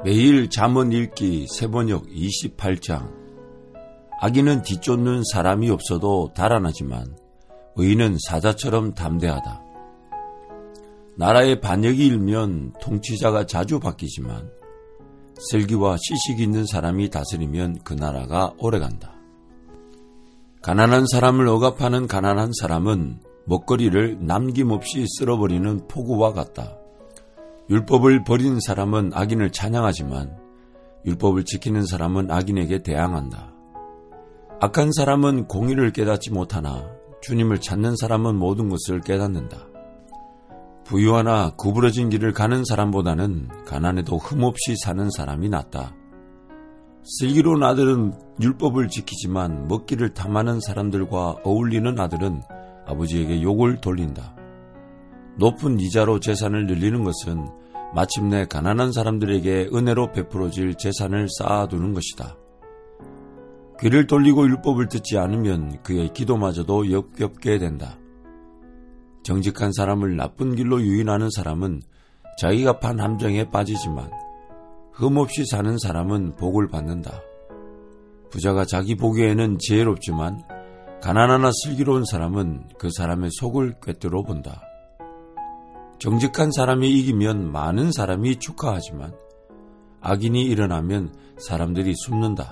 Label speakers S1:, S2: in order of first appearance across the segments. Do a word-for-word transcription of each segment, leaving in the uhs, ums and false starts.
S1: 매일 잠언 읽기 세번역 이십팔 장. 악인은 뒤쫓는 사람이 없어도 달아나지만 의인은 사자처럼 담대하다. 나라의 반역이 일면 통치자가 자주 바뀌지만 슬기와 지식이 있는 사람이 다스리면 그 나라가 오래간다. 가난한 사람을 억압하는 가난한 사람은 먹거리를 남김없이 쓸어버리는 폭우와 같다. 율법을 버린 사람은 악인을 찬양하지만 율법을 지키는 사람은 악인에게 대항한다. 악한 사람은 공의를 깨닫지 못하나 주님을 찾는 사람은 모든 것을 깨닫는다. 부유하나 구부러진 길을 가는 사람보다는 가난해도 흠없이 사는 사람이 낫다. 슬기로운 아들은 율법을 지키지만 먹기를 탐하는 사람들과 어울리는 아들은 아버지에게 욕을 돌린다. 높은 이자로 재산을 늘리는 것은 마침내 가난한 사람들에게 은혜로 베풀어질 재산을 쌓아두는 것이다. 귀를 돌리고 율법을 듣지 않으면 그의 기도마저도 역겹게 된다. 정직한 사람을 나쁜 길로 유인하는 사람은 자기가 판 함정에 빠지지만 흠없이 사는 사람은 복을 받는다. 부자가 자기 보기에는 지혜롭지만 가난하나 슬기로운 사람은 그 사람의 속을 꿰뚫어 본다. 정직한 사람이 이기면 많은 사람이 축하하지만 악인이 일어나면 사람들이 숨는다.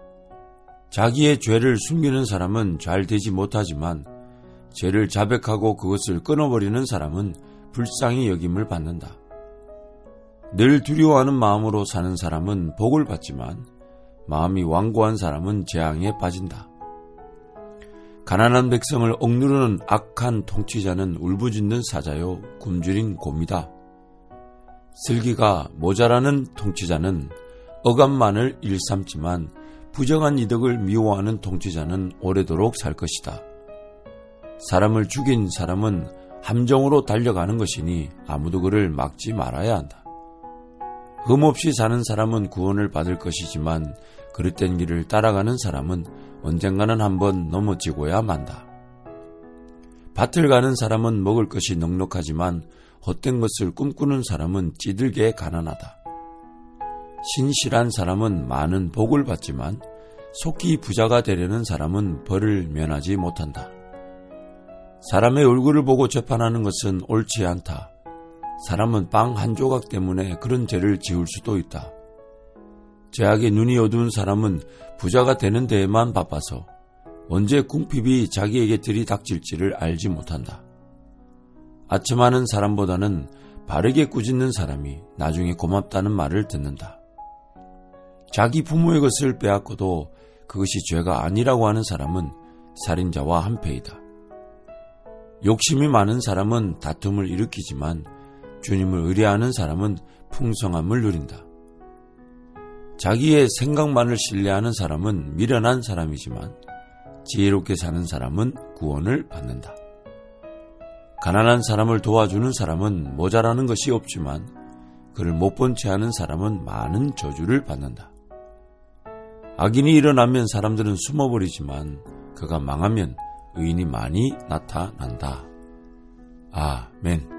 S1: 자기의 죄를 숨기는 사람은 잘 되지 못하지만 죄를 자백하고 그것을 끊어버리는 사람은 불쌍히 여김을 받는다. 늘 두려워하는 마음으로 사는 사람은 복을 받지만 마음이 완고한 사람은 재앙에 빠진다. 가난한 백성을 억누르는 악한 통치자는 울부짖는 사자요 굶주린 곰이다. 슬기가 모자라는 통치자는 억압만을 일삼지만 부정한 이득을 미워하는 통치자는 오래도록 살 것이다. 사람을 죽인 사람은 함정으로 달려가는 것이니 아무도 그를 막지 말아야 한다. 흠없이 사는 사람은 구원을 받을 것이지만 그릇된 길을 따라가는 사람은 언젠가는 한번 넘어지고야 만다. 밭을 가는 사람은 먹을 것이 넉넉하지만 헛된 것을 꿈꾸는 사람은 찌들게 가난하다. 신실한 사람은 많은 복을 받지만 속히 부자가 되려는 사람은 벌을 면하지 못한다. 사람의 얼굴을 보고 재판하는 것은 옳지 않다. 사람은 빵 한 조각 때문에 그런 죄를 지을 수도 있다. 죄악에 눈이 어두운 사람은 부자가 되는 데에만 바빠서 언제 궁핍이 자기에게 들이닥칠지를 알지 못한다. 아첨하는 사람보다는 바르게 꾸짖는 사람이 나중에 고맙다는 말을 듣는다. 자기 부모의 것을 빼앗고도 그것이 죄가 아니라고 하는 사람은 살인자와 한패이다. 욕심이 많은 사람은 다툼을 일으키지만 주님을 의뢰하는 사람은 풍성함을 누린다. 자기의 생각만을 신뢰하는 사람은 미련한 사람이지만 지혜롭게 사는 사람은 구원을 받는다. 가난한 사람을 도와주는 사람은 모자라는 것이 없지만 그를 못 본 채 하는 사람은 많은 저주를 받는다. 악인이 일어나면 사람들은 숨어버리지만 그가 망하면 의인이 많이 나타난다. 아멘.